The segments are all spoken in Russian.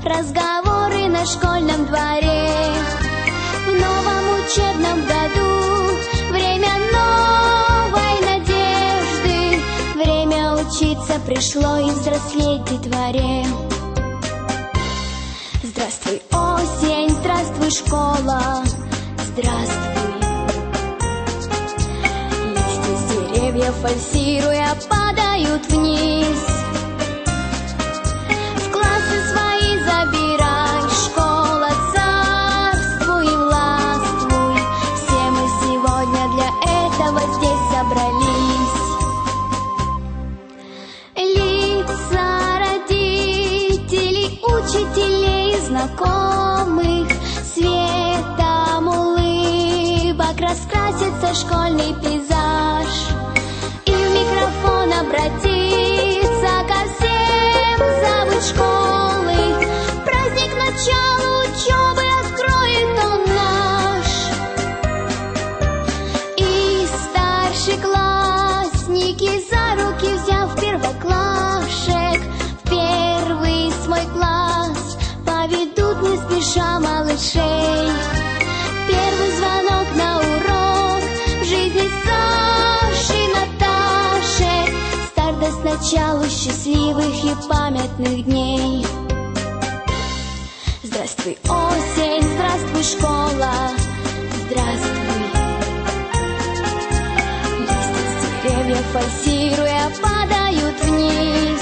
разговоры на школьном дворе. В новом учебном году время новой надежды, время учиться пришло и взрослеть детворе. Здравствуй, осень, здравствуй, школа, здравствуй. Листья с деревьев, фальсируя, падают вниз. В классы свои забирай, школа, царствуй и властвуй. Все мы сегодня для этого здесь собрались. Лица родителей, учителей, знакомых, светом улыбок раскрасится школьный пейзаж. И в микрофон обратиться ко всем завуч школы. Праздник начала учебы откроет он наш. И старшеклассники за руки, взяв первоклашек, в первый свой класс поведут не спеша малышей. Первый звонок на урок в жизни Саши и Наташи. Старт даст началу счастливых и памятных дней. Здравствуй, осень, здравствуй, школа, здравствуй. Листья с деревьев, фальсируя, падают вниз.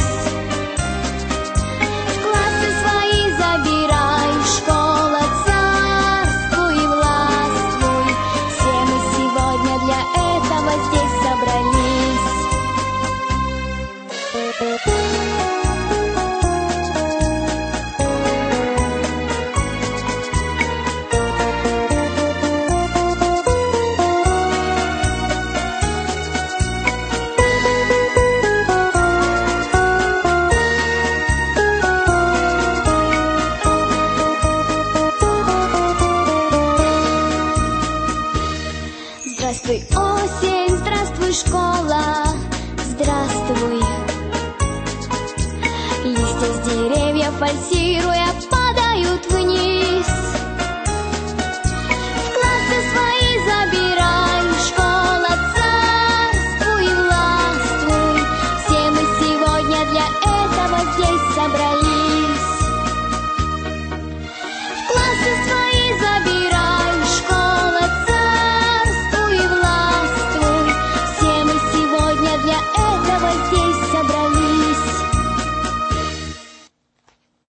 В классы свои забирай, школа, царствуй и властвуй. Все мы сегодня для этого здесь собрались. Здравствуй, осень, здравствуй, школа, здравствуй. Листья с деревьев, фальсируя,